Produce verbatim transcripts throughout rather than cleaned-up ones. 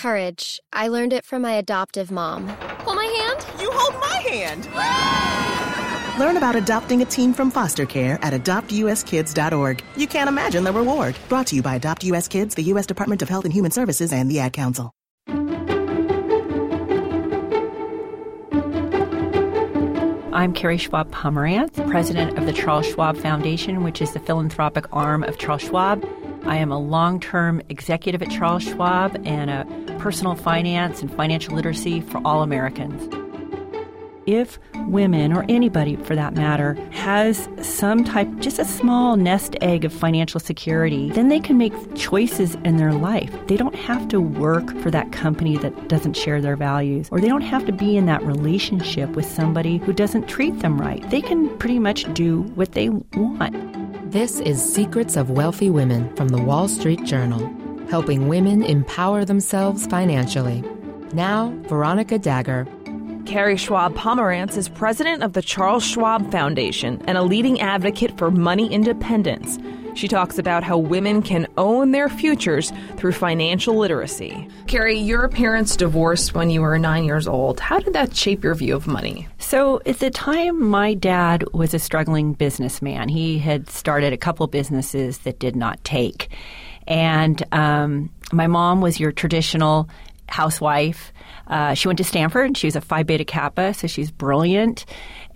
Courage. I learned it from my adoptive mom. Hold my hand? You hold my hand! Learn about adopting a teen from foster care at adopt u s kids dot org. You can't imagine the reward. Brought to you by Adopt U S Kids, the U S Department of Health and Human Services, and the Ad Council. I'm Carrie Schwab Pomerantz, president of the Charles Schwab Foundation, which is the philanthropic arm of Charles Schwab. I am a long-term executive at Charles Schwab and a personal finance and financial literacy for all Americans. If women, or anybody for that matter, has some type, just a small nest egg of financial security, then they can make choices in their life. They don't have to work for that company that doesn't share their values, or they don't have to be in that relationship with somebody who doesn't treat them right. They can pretty much do what they want. This is Secrets of Wealthy Women from the Wall Street Journal, helping women empower themselves financially. Now, Veronica Dagher. Carrie Schwab Pomerantz is president of the Charles Schwab Foundation and a leading advocate for money independence. She talks about how women can own their futures through financial literacy. Carrie, your parents divorced when you were nine years old. How did that shape your view of money? So at the time, my dad was a struggling businessman. He had started a couple businesses that did not take. And um, my mom was your traditional housewife. Uh, she went to Stanford, and she was a Phi Beta Kappa, so she's brilliant.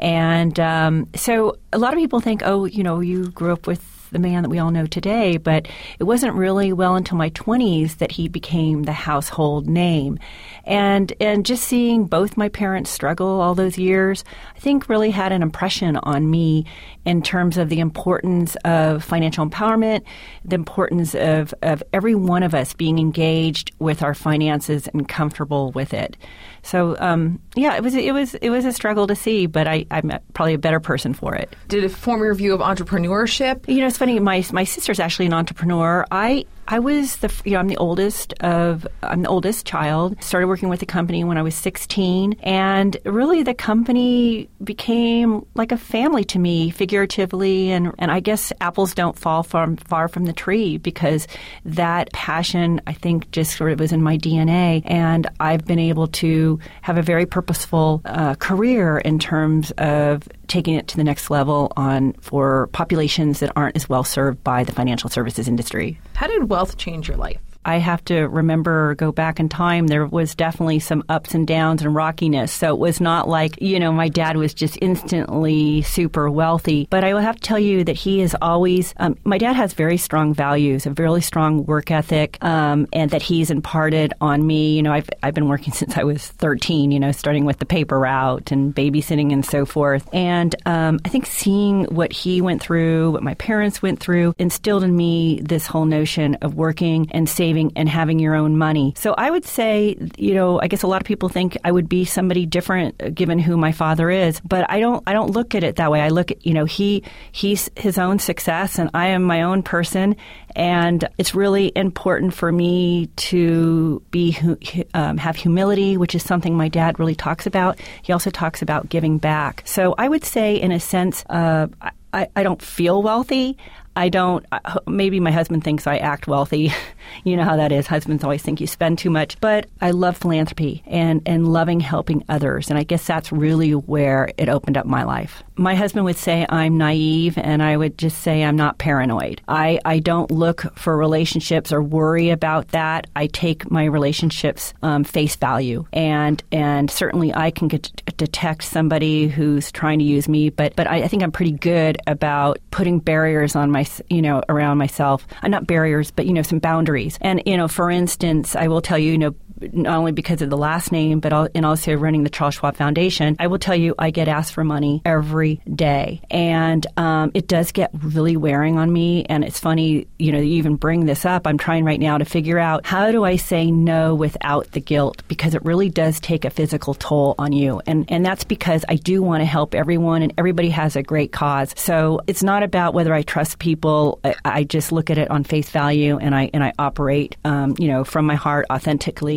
And um, so a lot of people think, oh, you know, you grew up with the man that we all know today, but it wasn't really well until my twenties that he became the household name. And and just seeing both my parents struggle all those years, I think really had an impression on me in terms of the importance of financial empowerment, the importance of, of every one of us being engaged with our finances and comfortable with it. So, um, yeah, it was it was it was a struggle to see, but I, I'm probably a better person for it. Did it form your view of entrepreneurship? You know, it's funny. My my sister's actually an entrepreneur. I I was the you know I'm the oldest of I'm the oldest child. Started working with the company when I was sixteen, and really the company became like a family to me, figuratively. And and I guess apples don't fall from far from the tree, because that passion, I think, just sort of was in my D N A, and I've been able to have a very purposeful uh, career in terms of taking it to the next level on for populations that aren't as well served by the financial services industry. How did wealth change your life? I have to remember, go back in time, there was definitely some ups and downs and rockiness. So it was not like, you know, my dad was just instantly super wealthy. But I will have to tell you that he is always, um, my dad has very strong values, a really strong work ethic, um, and that he's imparted on me. You know, I've, I've been working since I was thirteen, you know, starting with the paper route and babysitting and so forth. And um, I think seeing what he went through, what my parents went through, instilled in me this whole notion of working and saving and having your own money. So I would say, you know, I guess a lot of people think I would be somebody different given who my father is, but I don't I don't look at it that way. I look at, you know, he he's his own success and I am my own person, and it's really important for me to be um, have humility, which is something my dad really talks about. He also talks about giving back. So I would say, in a sense, uh, I, I don't feel wealthy. I don't, maybe my husband thinks I act wealthy. You know how that is. Husbands always think you spend too much. But I love philanthropy and, and loving helping others. And I guess that's really where it opened up my life. My husband would say I'm naive, and I would just say I'm not paranoid. I, I don't look for relationships or worry about that. I take my relationships um, face value. And and certainly I can get, detect somebody who's trying to use me. But, but I, I think I'm pretty good about putting barriers on my you know, around myself. Uh, not barriers, but, you know, some boundaries. And, you know, for instance, I will tell you, you know, not only because of the last name, but and also running the Charles Schwab Foundation, I will tell you I get asked for money every day. And um, it does get really wearing on me. And it's funny, you know, you even bring this up. I'm trying right now to figure out, how do I say no without the guilt? Because it really does take a physical toll on you. And, and that's because I do want to help everyone, and everybody has a great cause. So it's not about whether I trust people. I, I just look at it on face value, and I and I operate, um, you know, from my heart authentically.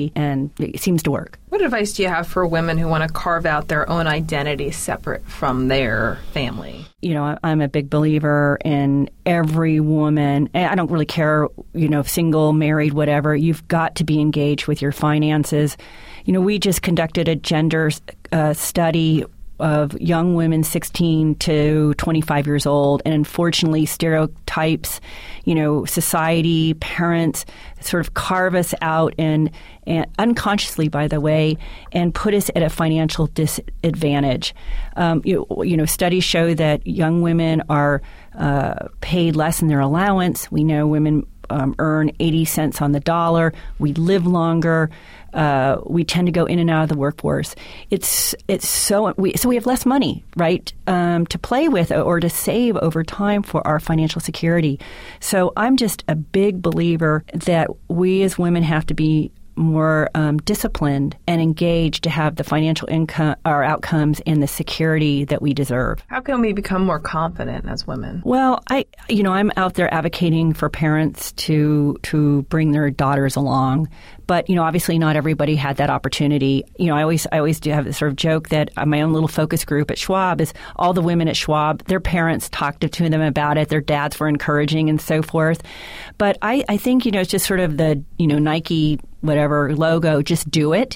security, and it seems to work. What advice do you have for women who want to carve out their own identity separate from their family? You know, I'm a big believer in every woman. I don't really care, you know, single, married, whatever. You've got to be engaged with your finances. You know, we just conducted a gender uh, study of young women sixteen to twenty-five years old. And unfortunately, stereotypes, you know, society, parents sort of carve us out and, and unconsciously, by the way, and put us at a financial disadvantage. Um, you, you know, studies show that young women are uh, paid less than their allowance. We know women um, earn eighty cents on the dollar. We live longer. Uh, we tend to go in and out of the workforce. It's it's so we so we have less money, right, um, to play with or to save over time for our financial security. So I'm just a big believer that we as women have to be more um, disciplined and engaged to have the financial income or outcomes and the security that we deserve. How can we become more confident as women? Well, I, you know, I'm out there advocating for parents to to bring their daughters along, but you know, obviously, not everybody had that opportunity. You know, I always I always do have this sort of joke that my own little focus group at Schwab is all the women at Schwab. Their parents talked to them about it. Their dads were encouraging and so forth. But I, I think you know, it's just sort of the you know Nike whatever logo, just do it.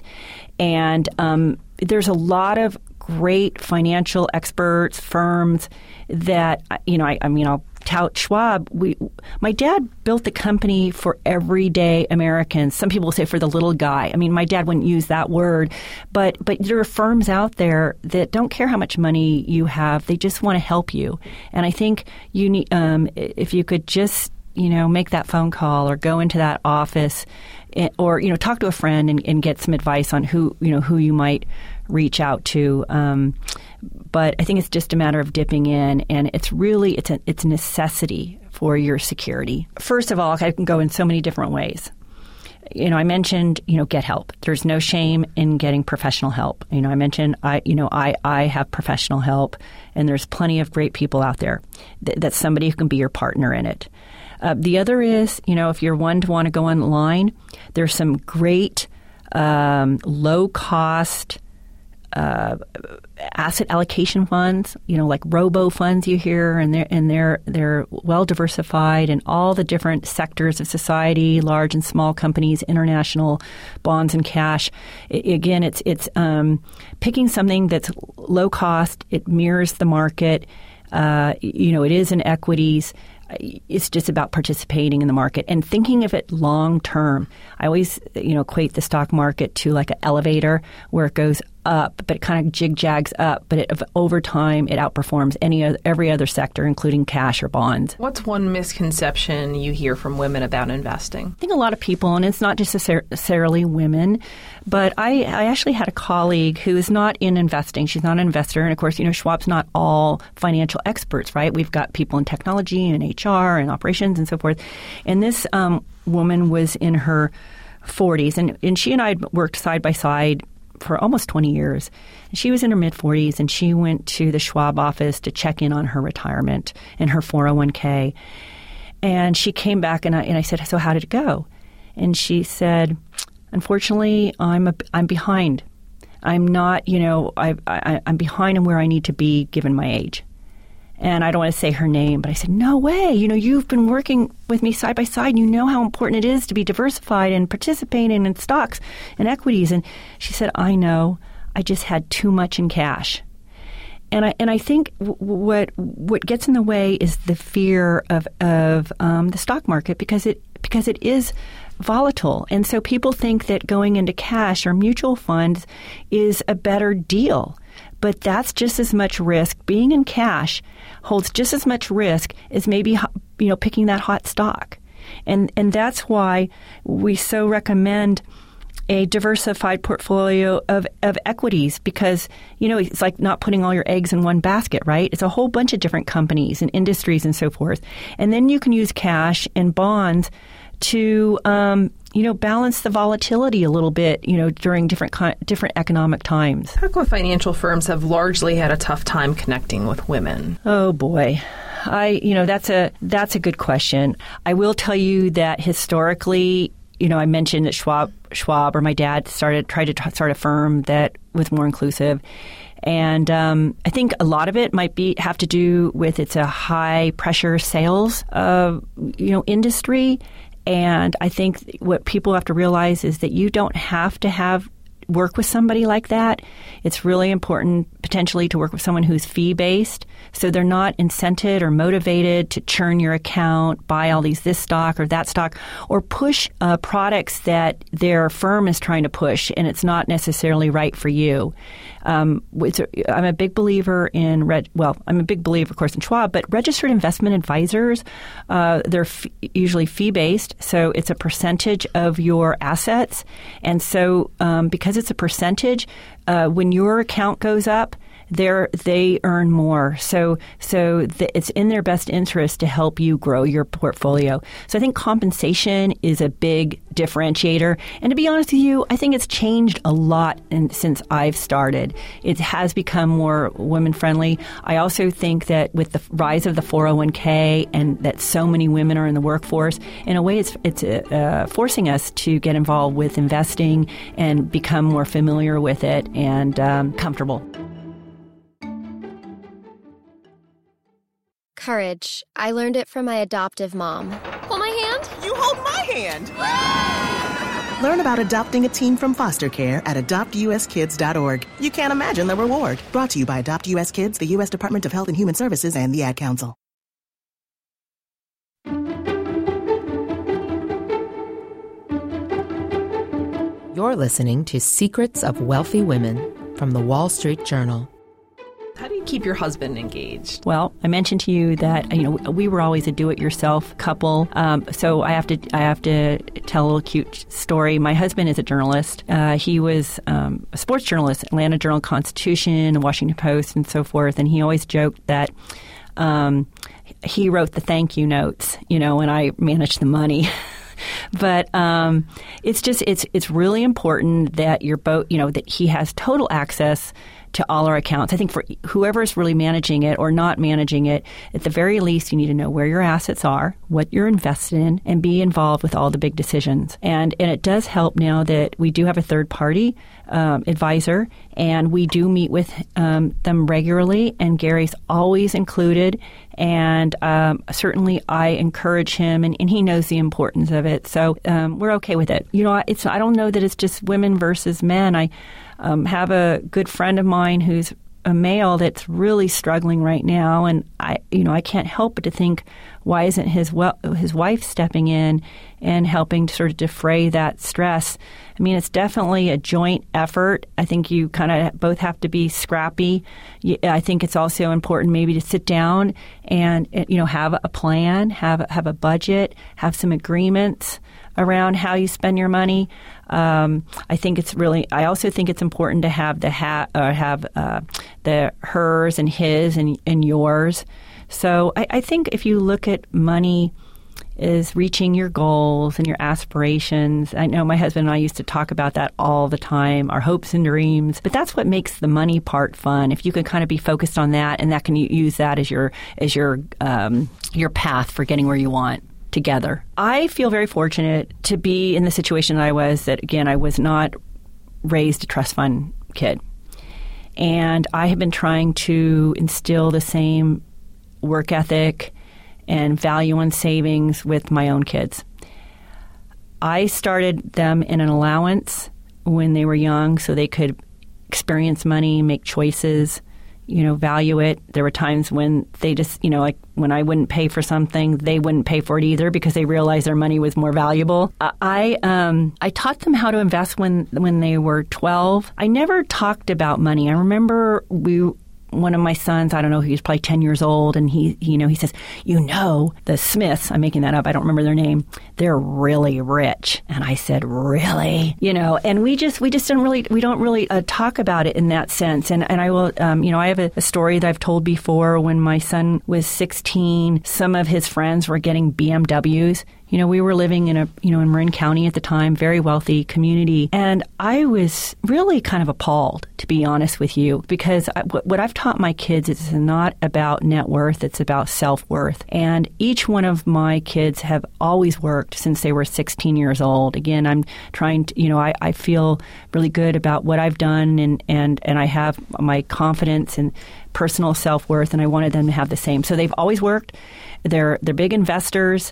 And um, there's a lot of great financial experts, firms that, you know, I, I mean, I'll tout Schwab. We, my dad built the company for everyday Americans. Some people say for the little guy. I mean, my dad wouldn't use that word, but but there are firms out there that don't care how much money you have. They just want to help you. And I think you need, um, if you could just, you know, make that phone call or go into that office or, you know, talk to a friend and, and get some advice on who, you know, who you might reach out to. Um, but I think it's just a matter of dipping in, and it's really, it's a, it's a necessity for your security. First of all, I can go in so many different ways. You know, I mentioned, you know, get help. There's no shame in getting professional help. You know, I mentioned, I, you know, I, I have professional help, and there's plenty of great people out there th- that's somebody who can be your partner in it. Uh, the other is, you know, if you're one to want to go online, there's some great um, low-cost uh, asset allocation funds, you know, like robo funds you hear, and they're and they're they're well diversified in all the different sectors of society, large and small companies, international bonds and cash. I, again, it's it's um, picking something that's low cost. It mirrors the market. Uh, you know, it is in equities. It's just about participating in the market and thinking of it long term. I always, you know, equate the stock market to like an elevator where it goes up, but it kind of jig-jags up. But it, over time, it outperforms any other, every other sector, including cash or bonds. What's one misconception you hear from women about investing? I think a lot of people, and it's not just necessarily women, but I, I actually had a colleague who is not in investing. She's not an investor. And, of course, you know, Schwab's not all financial experts, right? We've got people in technology and H R and operations and so forth. And this um, woman was in her forties, and, and she and I had worked side by side for almost twenty years. She was in her mid-forties, and she went to the Schwab office to check in on her retirement and her four oh one k. And she came back, and I, and I said, so how did it go? And she said, unfortunately, I'm a, I'm behind. I'm not, you know, I, I, I'm behind in where I need to be given my age. And I don't want to say her name, but I said, no way. You know, you've been working with me side by side. And you know how important it is to be diversified and participating in stocks and equities. And she said, I know. I just had too much in cash. And I and I think w- what what gets in the way is the fear of of um, the stock market because it because it is volatile. And so people think that going into cash or mutual funds is a better deal. But that's just as much risk. Being in cash holds just as much risk as maybe, you know, picking that hot stock. And and that's why we so recommend a diversified portfolio of, of equities because, you know, it's like not putting all your eggs in one basket, right? It's a whole bunch of different companies and industries and so forth. And then you can use cash and bonds to, um, you know, balance the volatility a little bit, you know, during different different economic times. How come financial firms have largely had a tough time connecting with women? Oh, boy. I, you know, that's a that's a good question. I will tell you that historically, you know, I mentioned that Schwab, Schwab or my dad started tried to t- start a firm that was more inclusive. And um, I think a lot of it might be have to do with it's a high pressure sales, uh, you know, industry. And I think what people have to realize is that you don't have to have work with somebody like that. It's really important potentially to work with someone who's fee-based, so they're not incented or motivated to churn your account, buy all these this stock or that stock, or push uh, products that their firm is trying to push, and it's not necessarily right for you. Um, it's a, I'm a big believer in, reg, well, I'm a big believer, of course, in Schwab, but registered investment advisors, uh, they're f- usually fee-based, so it's a percentage of your assets. And so um, because it's a percentage, uh, when your account goes up, They're, they earn more. So so the, it's in their best interest to help you grow your portfolio. So I think compensation is a big differentiator. And to be honest with you, I think it's changed a lot in, since I've started. It has become more women-friendly. I also think that with the rise of the four oh one k and that so many women are in the workforce, in a way it's, it's uh, forcing us to get involved with investing and become more familiar with it and um, comfortable. Courage. I learned it from my adoptive mom. Hold my hand. You hold my hand. Learn about adopting a teen from foster care at adopt u s kids dot org. You can't imagine the reward. Brought to you by Adopt U S Kids, the U S Department of Health and Human Services, and the Ad Council. You're listening to Secrets of Wealthy Women from the Wall Street Journal. How do you keep your husband engaged? Well, I mentioned to you that, you know, we were always a do-it-yourself couple. Um, so I have to I have to tell a little cute story. My husband is a journalist. Uh, he was um, a sports journalist, Atlanta Journal-Constitution, the Washington Post, and so forth. And he always joked that um, he wrote the thank you notes, you know, and I managed the money. But um, it's just it's it's really important that you're both, you know, that he has total access to all our accounts. I think for whoever's really managing it or not managing it, at the very least, you need to know where your assets are, what you're invested in, and be involved with all the big decisions. And and it does help now that we do have a third-party um, advisor, and we do meet with um, them regularly, and Gary's always included. And um, certainly I encourage him, and, and he knows the importance of it. So um, we're okay with it. You know, it's I don't know that it's just women versus men. I um, have a good friend of mine who's a male that's really struggling right now, and I, you know, I can't help but to think, why isn't his well, his wife stepping in and helping to sort of defray that stress? I mean, it's definitely a joint effort. I think you kind of both have to be scrappy. I think it's also important maybe to sit down and, you know, have a plan, have have a budget, have some agreements around how you spend your money. Um, I think it's really. I also think it's important to have the ha- uh, have uh, the hers and his and, and yours. So I, I think if you look at money as reaching your goals and your aspirations, I know my husband and I used to talk about that all the time, our hopes and dreams, but that's what makes the money part fun. If you can kind of be focused on that, and that can use that as your as your um, your path for getting where you want together. I feel very fortunate to be in the situation that I was, that again, I was not raised a trust fund kid. And I have been trying to instill the same work ethic and value on savings with my own kids. I started them in an allowance when they were young so they could experience money, make choices, you know, value it. There were times when they just, you know, like when I wouldn't pay for something, they wouldn't pay for it either because they realized their money was more valuable. I um, I taught them how to invest when when they were twelve. I never talked about money. I remember we one of my sons, I don't know, he was probably ten years old, and he, you know, he says, you know, the Smiths, I'm making that up, I don't remember their name, they're really rich. And I said, really? You know, and we just, we just don't really, we don't really uh, talk about it in that sense. And, and I will, um, you know, I have a, a story that I've told before. When my son was sixteen, some of his friends were getting B M Ws. You know, we were living in a, you know, in Marin County at the time, very wealthy community. And I was really kind of appalled, to be honest with you, because I, what, what I've taught my kids is not about net worth, it's about self-worth. And each one of my kids have always worked since they were sixteen years old. Again, I'm trying to, you know, I, I feel really good about what I've done, and, and, and I have my confidence and personal self-worth, and I wanted them to have the same. So they've always worked. They're they're big investors,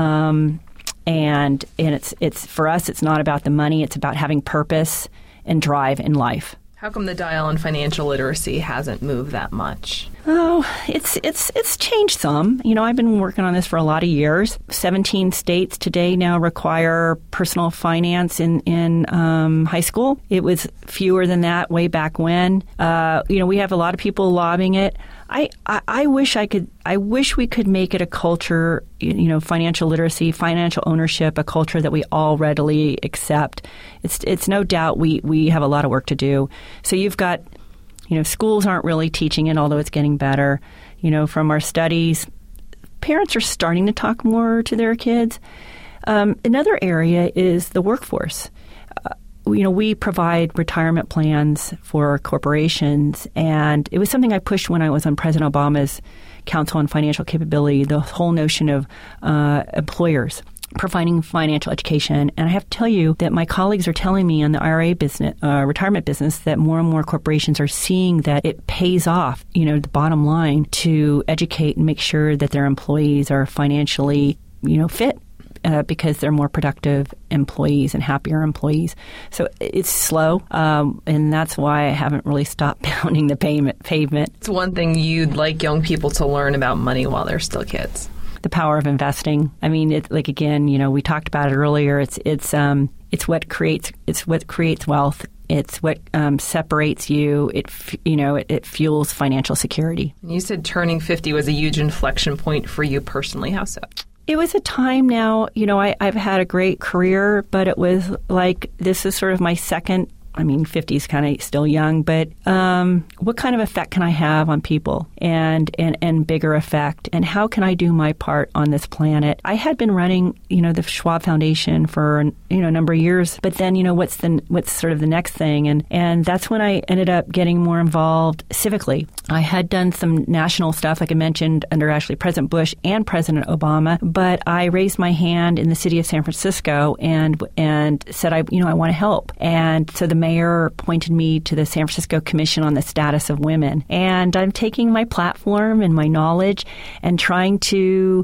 um, and and it's it's for us. It's not about the money. It's about having purpose and drive in life. How come the dial on financial literacy hasn't moved that much? Oh, it's it's it's changed some. You know, I've been working on this for a lot of years. seventeen states today now require personal finance in in um, high school. It was fewer than that way back when. Uh, you know, we have a lot of people lobbying it. I, I, I wish I could. I wish we could make it a culture. You know, financial literacy, financial ownership, a culture that we all readily accept. It's it's no doubt we we have a lot of work to do. So you've got, you know, schools aren't really teaching it, although it's getting better. You know, from our studies, parents are starting to talk more to their kids. Um, another area is the workforce. Uh, you know, we provide retirement plans for corporations, and it was something I pushed when I was on President Obama's Council on Financial Capability, the whole notion of uh, employers providing financial education. And I have to tell you that my colleagues are telling me on the I R A business, uh, retirement business, that more and more corporations are seeing that it pays off, you know, the bottom line, to educate and make sure that their employees are financially, you know, fit. Uh, because they're more productive employees and happier employees. So it's slow, um, and that's why I haven't really stopped pounding the pavement. pavement. It's one thing you'd like young people to learn about money while they're still kids. The power of investing. I mean, it, like again, you know, we talked about it earlier. It's it's um it's what creates it's what creates wealth. It's what um, separates you. It you know it, it fuels financial security. You said turning fifty was a huge inflection point for you personally. How so? It was a time now, you know, I, I've had a great career, but it was like, this is sort of my second, I mean, fifty is kind of still young, but um, what kind of effect can I have on people, and, and, and bigger effect? And how can I do my part on this planet? I had been running, you know, the Schwab Foundation for, you know, a number of years, but then, you know, what's the what's sort of the next thing? And, and that's when I ended up getting more involved civically. I had done some national stuff, like I mentioned, under actually President Bush and President Obama, but I raised my hand in the city of San Francisco and and said, I, you know, I want to help. And so the mayor appointed me to the San Francisco Commission on the Status of Women. And I'm taking my platform and my knowledge and trying to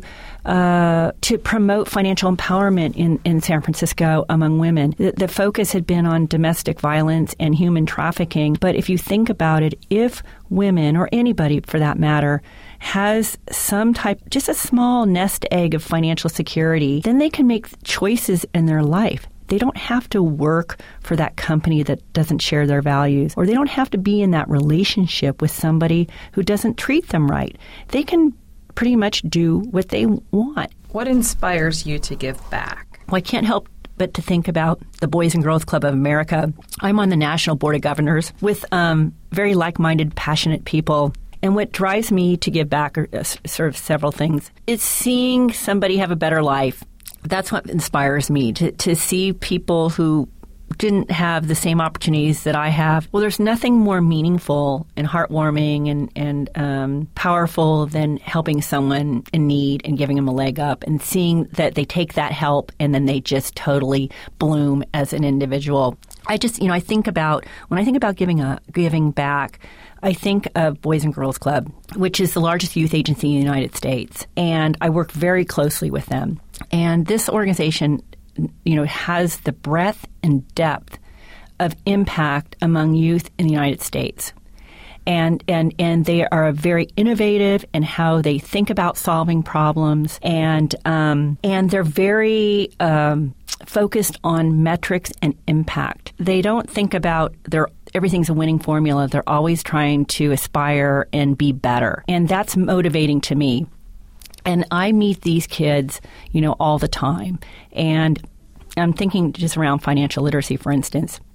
uh, to promote financial empowerment in, in San Francisco among women. The, the focus had been on domestic violence and human trafficking. But if you think about it, if women, or anybody for that matter, has some type, just a small nest egg of financial security, then they can make choices in their life. They don't have to work for that company that doesn't share their values, or they don't have to be in that relationship with somebody who doesn't treat them right. They can pretty much do what they want. What inspires you to give back? Well, I can't help but to think about the Boys and Girls Club of America. I'm on the National Board of Governors with um, very like-minded, passionate people. And what drives me to give back are uh, sort of several things. It's seeing somebody have a better life. That's what inspires me, to, to see people who didn't have the same opportunities that I have. Well, there's nothing more meaningful and heartwarming and, and um, powerful than helping someone in need and giving them a leg up and seeing that they take that help and then they just totally bloom as an individual. I just, you know, I think about, when I think about giving a, giving back, I think of Boys and Girls Club, which is the largest youth agency in the United States, and I work very closely with them. And this organization, you know, has the breadth and depth of impact among youth in the United States. And, and and they are very innovative in how they think about solving problems, and um, and they're very um, focused on metrics and impact. They don't think about their everything's a winning formula. They're always trying to aspire and be better, and that's motivating to me. And I meet these kids, you know, all the time, and I'm thinking just around financial literacy, for instance.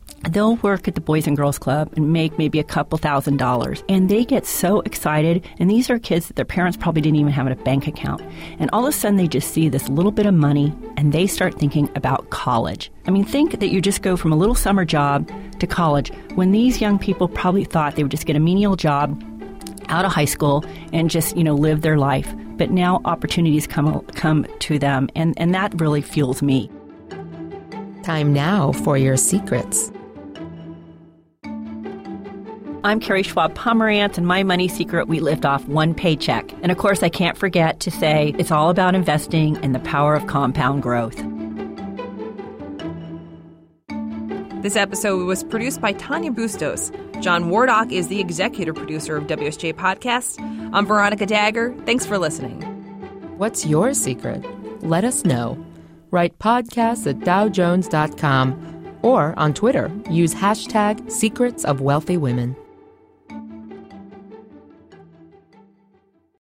they'll work at the Boys and Girls Club and make maybe a couple thousand dollars. And they get so excited. And these are kids that their parents probably didn't even have in a bank account. And all of a sudden they just see this little bit of money and they start thinking about college. I mean, think that you just go from a little summer job to college when these young people probably thought they would just get a menial job out of high school and just, you know, live their life. But now opportunities come come to them, and, and that really fuels me. Time now for your secrets. I'm Carrie Schwab Pomerantz, and my money secret, we lived off one paycheck. And of course, I can't forget to say it's all about investing and the power of compound growth. This episode was produced by Tanya Bustos. John Wardock is the executive producer of W S J Podcasts. I'm Veronica Dagger. Thanks for listening. What's your secret? Let us know. Write podcasts at dow jones dot com or on Twitter, use hashtag Secrets of Wealthy Women.